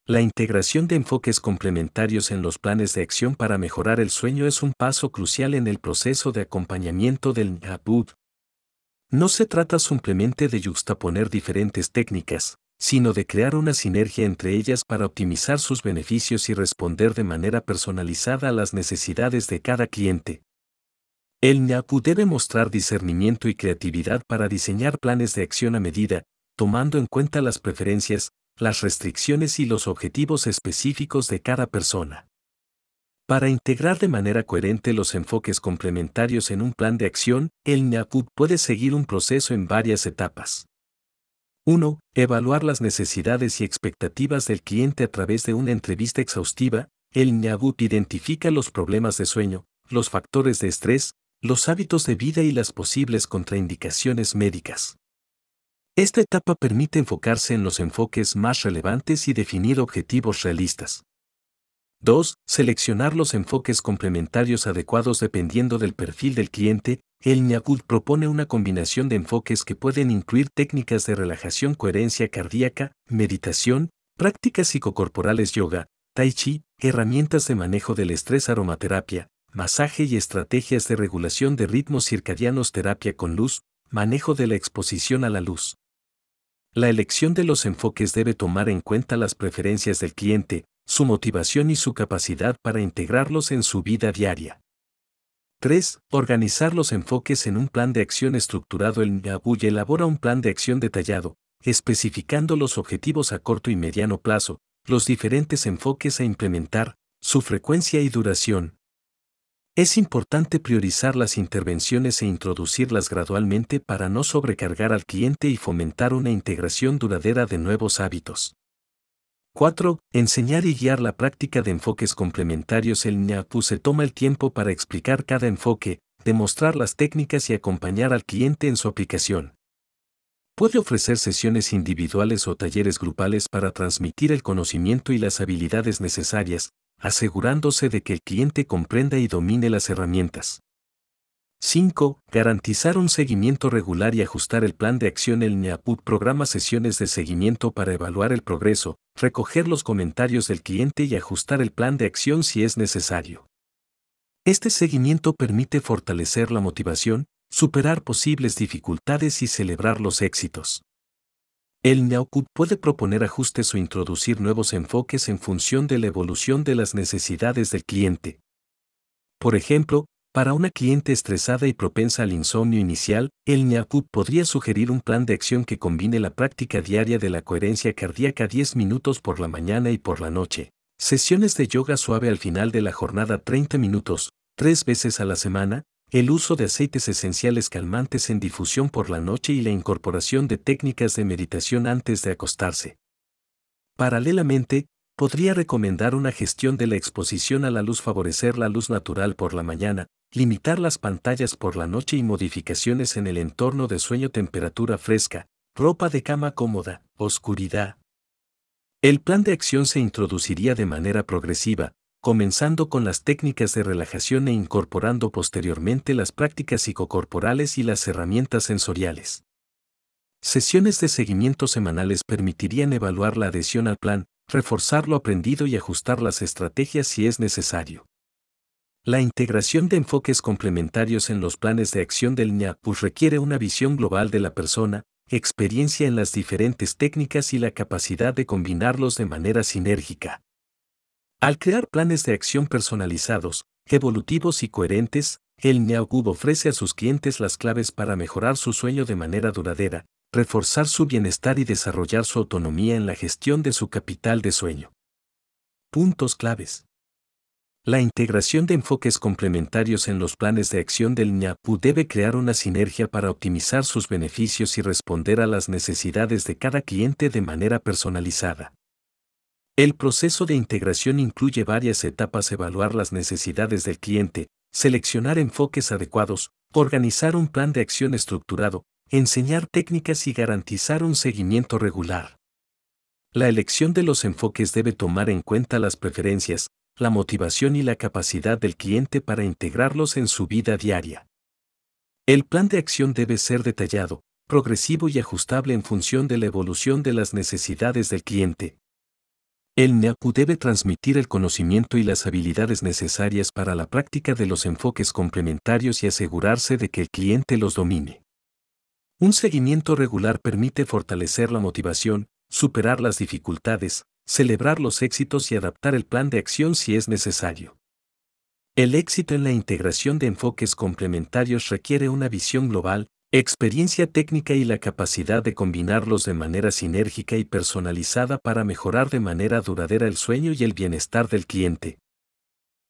La integración de enfoques complementarios en los planes de acción para mejorar el sueño es un paso crucial en el proceso de acompañamiento del NAPUD. No se trata simplemente de yuxtaponer diferentes técnicas, sino de crear una sinergia entre ellas para optimizar sus beneficios y responder de manera personalizada a las necesidades de cada cliente. El NAPU debe mostrar discernimiento y creatividad para diseñar planes de acción a medida, tomando en cuenta las preferencias, las restricciones y los objetivos específicos de cada persona. Para integrar de manera coherente los enfoques complementarios en un plan de acción, el NAPU puede seguir un proceso en varias etapas. 1. Evaluar las necesidades y expectativas del cliente a través de una entrevista exhaustiva. El NAPU identifica los problemas de sueño, los factores de estrés, los hábitos de vida y las posibles contraindicaciones médicas. Esta etapa permite enfocarse en los enfoques más relevantes y definir objetivos realistas. 2. Seleccionar los enfoques complementarios adecuados dependiendo del perfil del cliente. El NAPUD propone una combinación de enfoques que pueden incluir técnicas de relajación, coherencia cardíaca, meditación, prácticas psicocorporales, yoga, tai chi, herramientas de manejo del estrés, aromaterapia, masaje y estrategias de regulación de ritmos circadianos, terapia con luz, manejo de la exposición a la luz. La elección de los enfoques debe tomar en cuenta las preferencias del cliente, su motivación y su capacidad para integrarlos en su vida diaria. 3. Organizar los enfoques en un plan de acción estructurado. El NAPU elabora un plan de acción detallado, especificando los objetivos a corto y mediano plazo, los diferentes enfoques a implementar, su frecuencia y duración. Es importante priorizar las intervenciones e introducirlas gradualmente para no sobrecargar al cliente y fomentar una integración duradera de nuevos hábitos. 4. Enseñar y guiar la práctica de enfoques complementarios. El NAPU se toma el tiempo para explicar cada enfoque, demostrar las técnicas y acompañar al cliente en su aplicación. Puede ofrecer sesiones individuales o talleres grupales para transmitir el conocimiento y las habilidades necesarias, asegurándose de que el cliente comprenda y domine las herramientas. 5. Garantizar un seguimiento regular y ajustar el plan de acción. El NAPUD programa sesiones de seguimiento para evaluar el progreso, recoger los comentarios del cliente y ajustar el plan de acción si es necesario. Este seguimiento permite fortalecer la motivación, superar posibles dificultades y celebrar los éxitos. El NAPUD puede proponer ajustes o introducir nuevos enfoques en función de la evolución de las necesidades del cliente. Por ejemplo, para una cliente estresada y propensa al insomnio inicial, el NAPUD podría sugerir un plan de acción que combine la práctica diaria de la coherencia cardíaca 10 minutos por la mañana y por la noche, sesiones de yoga suave al final de la jornada 30 minutos, 3 veces a la semana, el uso de aceites esenciales calmantes en difusión por la noche y la incorporación de técnicas de meditación antes de acostarse. Paralelamente, podría recomendar una gestión de la exposición a la luz, favorecer la luz natural por la mañana, limitar las pantallas por la noche y modificaciones en el entorno de sueño, temperatura fresca, ropa de cama cómoda, oscuridad. El plan de acción se introduciría de manera progresiva, comenzando con las técnicas de relajación e incorporando posteriormente las prácticas psicocorporales y las herramientas sensoriales. Sesiones de seguimiento semanales permitirían evaluar la adhesión al plan, reforzar lo aprendido y ajustar las estrategias si es necesario. La integración de enfoques complementarios en los planes de acción del NAPU requiere una visión global de la persona, experiencia en las diferentes técnicas y la capacidad de combinarlos de manera sinérgica. Al crear planes de acción personalizados, evolutivos y coherentes, el NAPU ofrece a sus clientes las claves para mejorar su sueño de manera duradera, reforzar su bienestar y desarrollar su autonomía en la gestión de su capital de sueño. Puntos claves. La integración de enfoques complementarios en los planes de acción del NAPU debe crear una sinergia para optimizar sus beneficios y responder a las necesidades de cada cliente de manera personalizada. El proceso de integración incluye varias etapas: evaluar las necesidades del cliente, seleccionar enfoques adecuados, organizar un plan de acción estructurado, enseñar técnicas y garantizar un seguimiento regular. La elección de los enfoques debe tomar en cuenta las preferencias, la motivación y la capacidad del cliente para integrarlos en su vida diaria. El plan de acción debe ser detallado, progresivo y ajustable en función de la evolución de las necesidades del cliente. El NAPU debe transmitir el conocimiento y las habilidades necesarias para la práctica de los enfoques complementarios y asegurarse de que el cliente los domine. Un seguimiento regular permite fortalecer la motivación, superar las dificultades, celebrar los éxitos y adaptar el plan de acción si es necesario. El éxito en la integración de enfoques complementarios requiere una visión global, experiencia técnica y la capacidad de combinarlos de manera sinérgica y personalizada para mejorar de manera duradera el sueño y el bienestar del cliente.